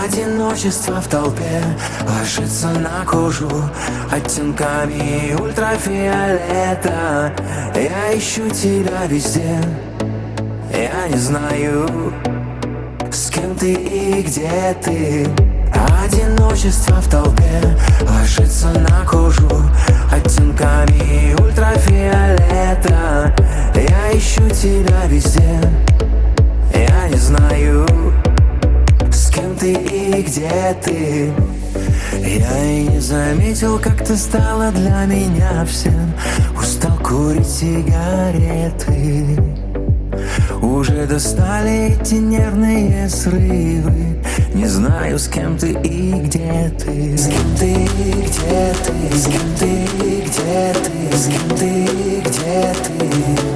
Одиночество в толпе ложится на кожу оттенками ультрафиолета. Я ищу тебя везде, я не знаю, с кем ты и где ты. Одиночество в толпе ложится на кожу оттенками ультрафиолета. Я ищу тебя везде, я не знаю, с кем ты и где ты. Я и не заметил, как ты стала для меня всем. Устал курить сигареты. Уже достали эти нервные срывы. Не знаю, с кем ты и где ты. С кем ты и где ты. С кем ты и где ты. С кем ты и где ты.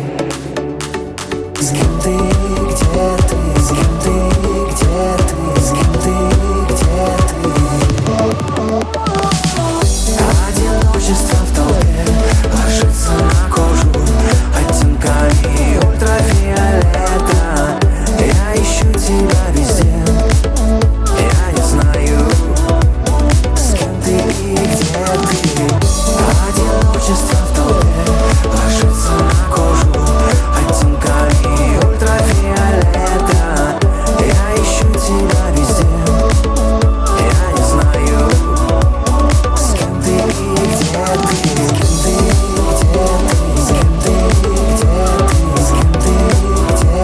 С кем ты и где ты. С кем ты и где ты. С кем ты и где ты. Одиночество в толпе ложится на кожу оттенками ультрафиолета. Я ищу тебя везде, я не знаю, с кем ты и где ты. Одиночество в толпе ложится на кожу оттенками ультрафиолета. Я ищу тебя везде, я не знаю, с кем ты и где ты. С кем ты и где ты. С кем ты и где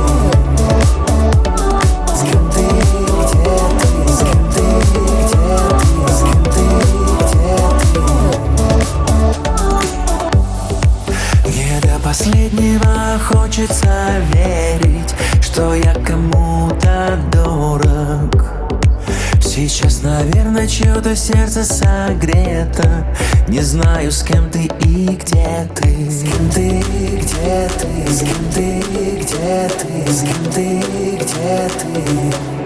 ты. С кем ты и где ты. С кем ты и где ты. С кем ты и где ты. Мне до последнего хочется верить, что я кому-то дорог. Сейчас, наверное, чье-то сердце согрето. Не знаю, с кем ты и где ты. С кем ты и где ты. С кем ты и где ты. С кем ты и где ты.